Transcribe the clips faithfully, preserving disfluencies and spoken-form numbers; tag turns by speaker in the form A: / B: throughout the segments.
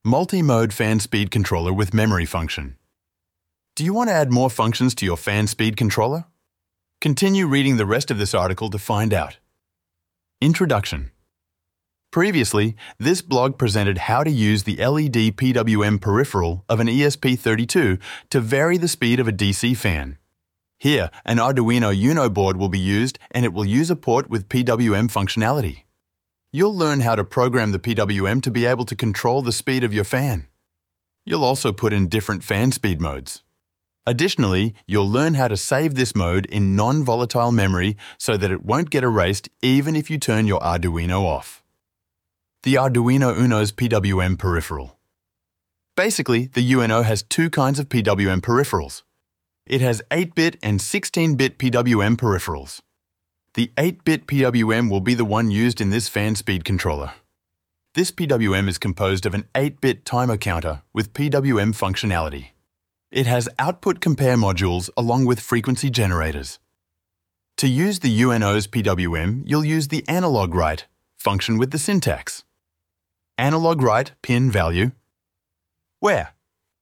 A: Multi-mode fan speed controller with memory function. Do you want to add more functions to your fan speed controller? Continue reading the rest of this article to find out. Introduction. Previously, this blog presented how to use the L E D P W M peripheral of an E S P thirty-two to vary the speed of a D C fan. Here, an Arduino Uno board will be used and it will use a port with P W M functionality. You'll learn how to program the P W M to be able to control the speed of your fan. You'll also put in different fan speed modes. Additionally, you'll learn how to save this mode in non-volatile memory so that it won't get erased even if you turn your Arduino off. The Arduino Uno's P W M peripheral. Basically, the U N O has two kinds of P W M peripherals. It has eight bit and sixteen bit P W M peripherals. The eight bit P W M will be the one used in this fan speed controller. This P W M is composed of an eight bit timer counter with P W M functionality. It has output compare modules along with frequency generators. To use the U N O's P W M, you'll use the analog write function with the syntax. Analog write pin value. Where?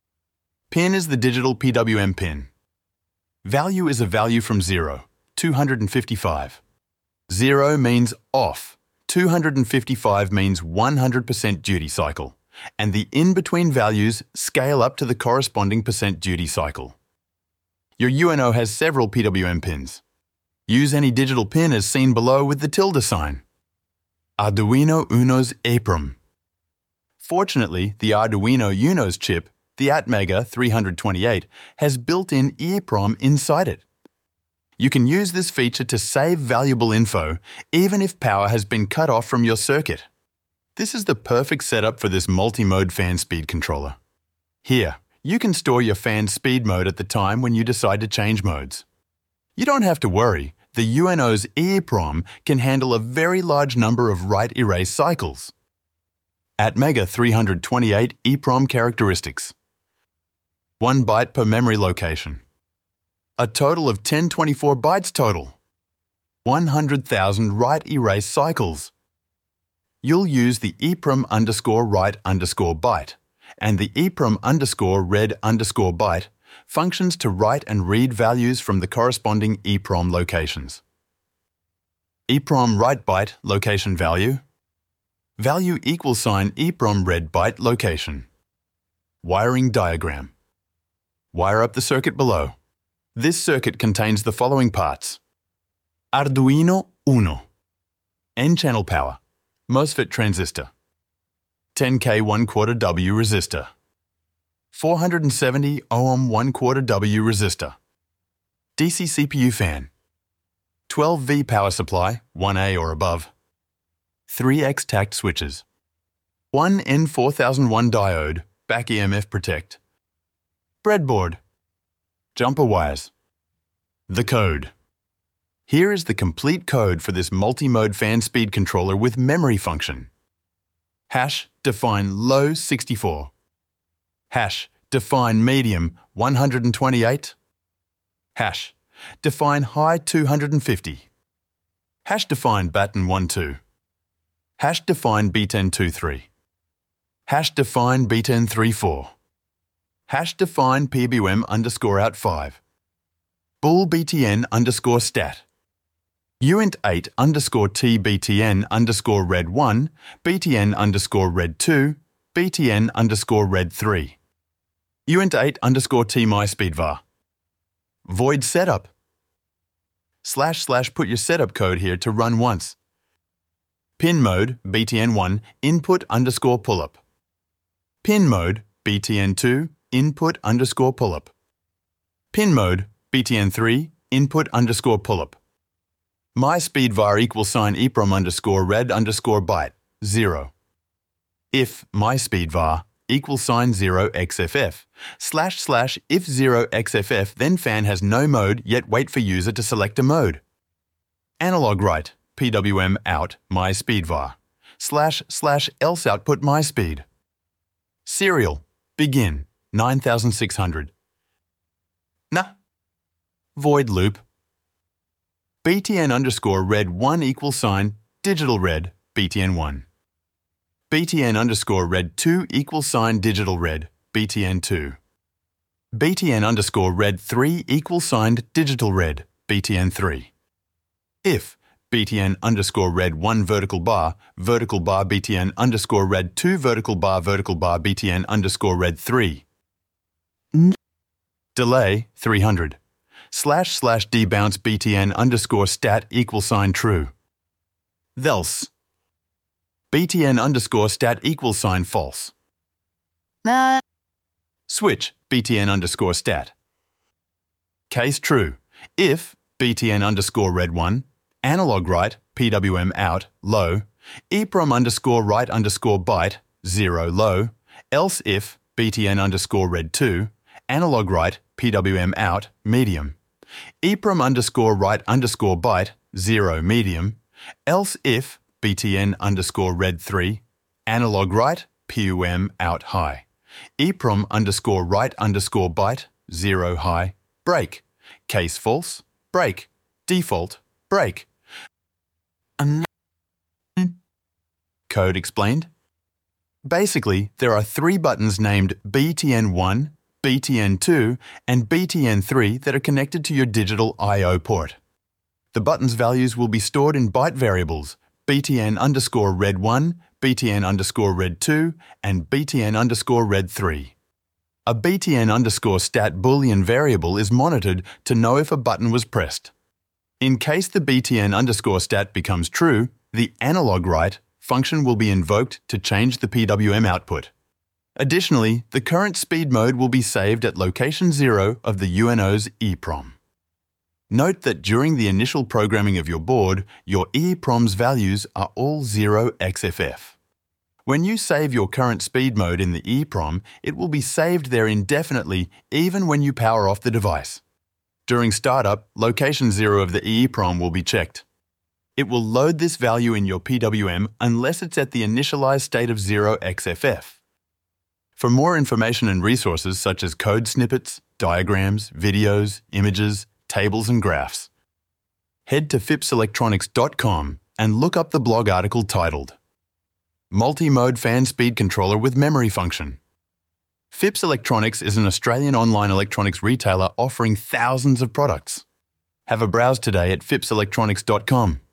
A: Pin is the digital P W M pin. Value is a value from zero, two hundred fifty-five. Zero means off. two hundred fifty-five means one hundred percent duty cycle. And the in-between values scale up to the corresponding percent duty cycle. Your U N O has several P W M pins. Use any digital pin as seen below with the tilde sign. Arduino Uno's EEPROM. Fortunately, the Arduino Uno's chip, the Atmega three twenty-eight, has built-in EEPROM inside it. You can use this feature to save valuable info even if power has been cut off from your circuit. This is the perfect setup for this multi-mode fan speed controller. Here, you can store your fan speed mode at the time when you decide to change modes. You don't have to worry, the U N O's EEPROM can handle a very large number of write-erase cycles. Atmega three twenty-eight EEPROM characteristics. one byte per memory location. A total of ten twenty-four bytes total. one hundred thousand write-erase cycles. You'll use the EEPROM underscore write underscore byte and the EEPROM underscore read underscore byte functions to write and read values from the corresponding EEPROM locations. EEPROM write byte location value. Value equal sign EEPROM read byte location. Wiring diagram. Wire up the circuit below. This circuit contains the following parts. Arduino Uno. N-channel power. MOSFET transistor. ten K one quarter W resistor. four hundred seventy ohm one quarter W resistor. D C C P U fan. twelve volt power supply, one A or above. three X tact switches. one N four thousand one diode, back E M F protect. Breadboard. Jumper wires. The code. Here is the complete code for this multi-mode fan speed controller with memory function. Hash define low sixty-four. Hash define medium one hundred twenty-eight. Hash define high two hundred fifty. Hash define batten one two. Hash define B ten two three. Hash define B ten three four. Hash define P W M underscore out five. Bool B T N underscore stat. U I N T eight underscore T B T N underscore red one, B T N underscore red two, B T N underscore red three. U I N T eight underscore T MySpeedVar. Void setup. Slash slash put your setup code here to run once. Pin mode, B T N one, input underscore pullup. Pin mode, B T N two, input underscore pullup. Pin mode, B T N three, input underscore pullup. MySpeedVar equal sign EEPROM underscore read underscore byte, zero. If MySpeedVar equal sign zero X F F, slash slash if zero X F F then fan has no mode yet wait for user to select a mode. Analog write, P W M out MySpeedVar, slash slash else output MySpeed. Serial, begin, nine thousand six hundred. Nah. Void loop. B T N underscore red one equal sign, digital red, B T N one. B T N underscore red two equals sign digital red, B T N two. B T N underscore red three equals signed digital red, B T N three. If B T N underscore red one vertical bar, vertical bar B T N underscore red two vertical bar, vertical bar B T N underscore red three. N delay three hundred. Slash slash debounce B T N underscore stat equal sign true. Thelse. B T N underscore stat equal sign false.
B: Uh.
A: Switch B T N underscore stat. Case true. If B T N underscore red one, analog write, P W M out, low, EEPROM underscore write underscore byte, zero, low, else if B T N underscore red two, analog write, P W M out, medium, EEPROM underscore write underscore byte, zero, medium, else if B T N underscore red three, analog write, P U M out, high, EEPROM underscore write underscore byte, zero, high, break, case false, break, default, break.
B: Um.
A: Code explained. Basically, there are three buttons named B T N one, B T N two, and B T N three that are connected to your digital I O port. The buttons' values will be stored in byte variables B T N underscore red one, B T N underscore red two, and B T N underscore red three. A B T N underscore stat boolean variable is monitored to know if a button was pressed. In case the B T N underscore stat becomes true, the analog write function will be invoked to change the P W M output. Additionally, the current speed mode will be saved at location zero of the U N O's EEPROM. Note that during the initial programming of your board, your EEPROM's values are all zero X F F. When you save your current speed mode in the EEPROM, it will be saved there indefinitely even when you power off the device. During startup, location zero of the EEPROM will be checked. It will load this value in your P W M unless it's at the initialized state of zero X F F. For more information and resources such as code snippets, diagrams, videos, images, tables and graphs, head to phipps electronics dot com and look up the blog article titled Multi-Mode Fan Speed Controller with Memory Function. Phipps Electronics is an Australian online electronics retailer offering thousands of products. Have a browse today at phipps electronics dot com.